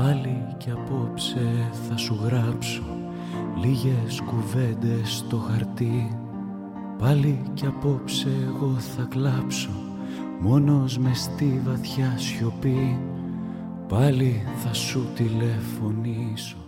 Πάλι κι απόψε θα σου γράψω λίγες κουβέντες στο χαρτί. Πάλι κι απόψε εγώ θα κλάψω μόνος μες στη βαθιά σιωπή. Πάλι θα σου τηλεφωνήσω